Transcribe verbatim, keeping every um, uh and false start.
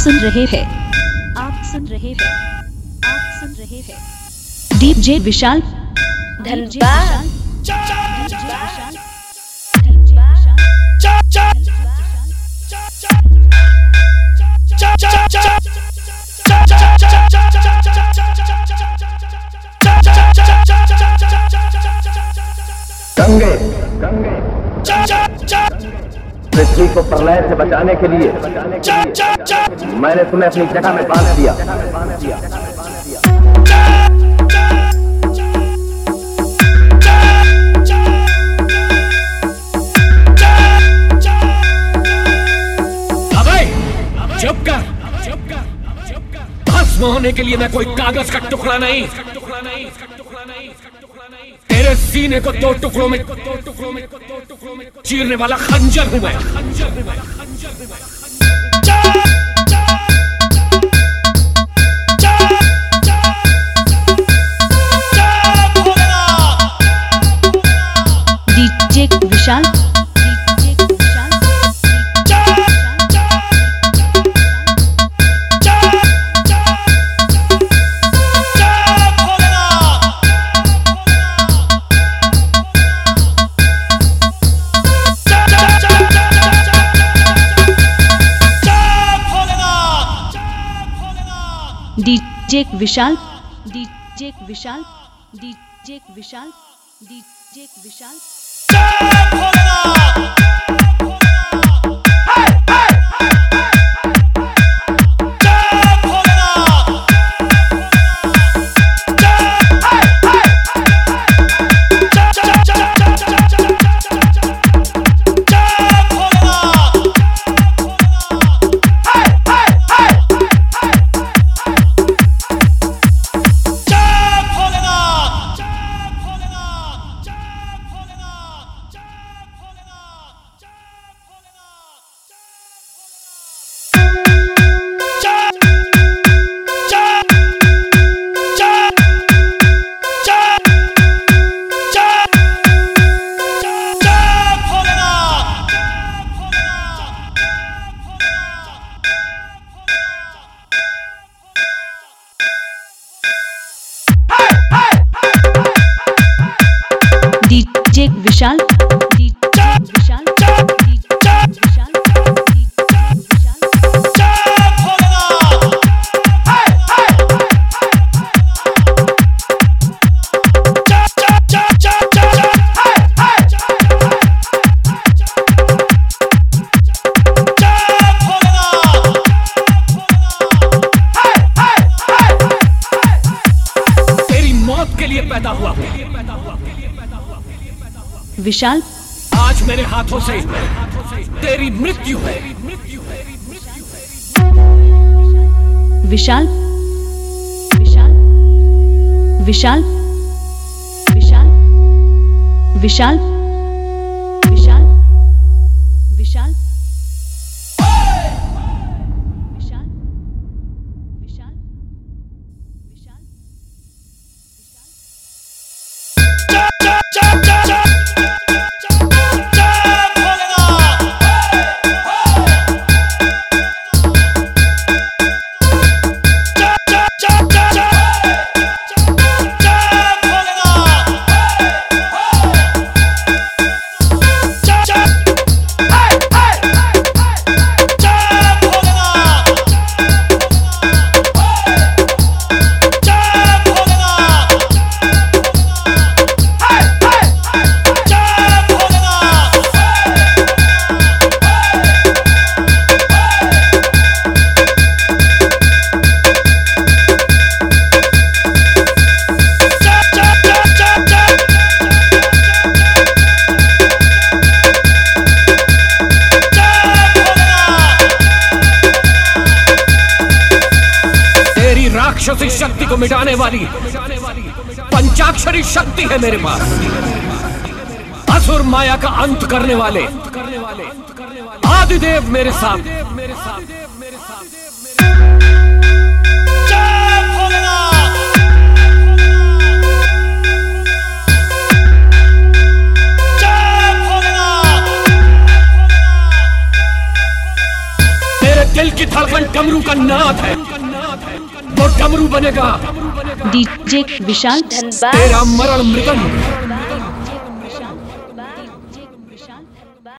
सुन रहे हैं आप सुन रहे हैं आप सुन रहे हैं डीजे विशाल धनबाद। गंगे गंगे पृथ्वी को प्रलय से बचाने के लिए मैंने तुम्हें अपनी जगह में बांध दिया। अबे चुप कर, चुप कर, चुप कर। भस्म होने के लिए मैं कोई कागज का टुकड़ा नहीं, टुकड़ा नहीं, टुकड़ा नहीं, टुकड़ा नहीं। तेरे सीने को दो टुकड़ों में, दो टुकड़ों में, दो टुकड़ों में चीरने वाला खंजर हूं मैं, खंजर हूं मैं, खंजर हूं मैं। DJ Vishal DJ Vishal DJ Vishal DJ Vishal DJ Vishal DJ Vishal DJ Vishal DJ Vishal तेरी मौत के लिए पैदा हुआ विशाल आज मेरे हाथों से तेरी मृत्यु है। विशाल विशाल विशाल विशाल विशाल विशाल विशाल विशाल विशाल विशाल राक्षसी शक्ति को मिटाने वाली पंचाक्षरी शक्ति है मेरे पास। असुर माया का अंत करने वाले आदिदेव मेरे साथ। मेरे दिल की धड़कन जीवन डमरू का नाद है, वो डमरू बनेगा डीजे विशाल धनबाद तेरा मरण मृदंग।